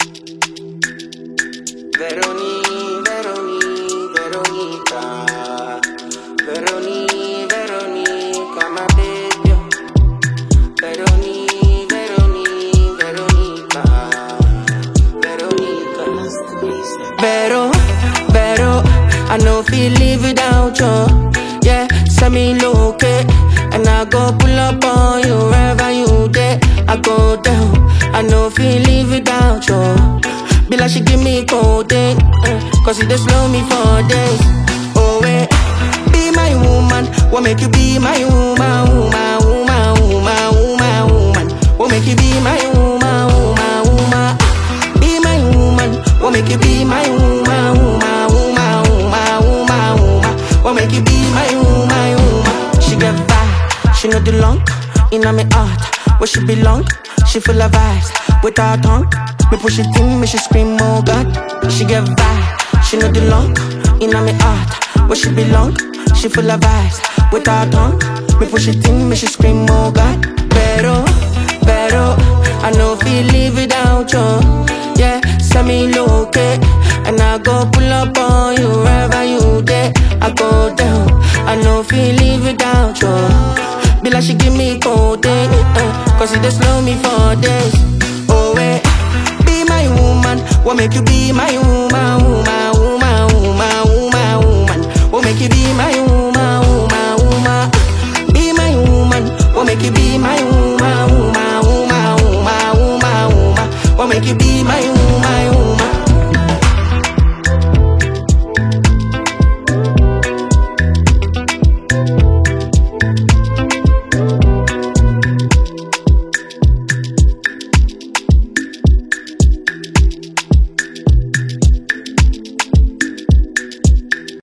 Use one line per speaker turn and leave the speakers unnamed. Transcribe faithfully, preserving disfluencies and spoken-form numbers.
Veroni, Veroni, Veronica. Veroni, Veronica, my baby. Veroni, Veroni, Veronica. Veronica. Vero, Vero, I know feel live without you. Yeah, send me look and I go pull up on you wherever you there. I go down, I know feel live without you. Be like she give me codeine, uh, cause it just slow me for days. Oh wait, be my woman, what make you be my woman, woman, woman, woman, woman, woman. What make you be my woman, woman, woman. Be my woman, what make you be my woman, woman, woman, woman, woman, woman. What make you be my woman, woman. She get vibe, she know the long, in my heart, where she belong. She full of vibes, with her tongue. Me push it in, me she scream, oh God. She get vibe, she know the long, in my heart, where she belong. She full of vibes, with her tongue. Me push it in, me she scream, oh God. Pero, pero, I know feel live without you. Yeah, send me look, and I go pull up on you wherever you there. I go down, I know feel live without you. Be like she give me codeine, uh, cause it just slow me for days. Oh wait, be my woman, what make you be my woman, woman, woman, woman, woman, woman. What make you be my woman, woman, woman. Be my woman, what make you be my woman, woman, woman, woman, woman, woman. What make you be my woman, woman.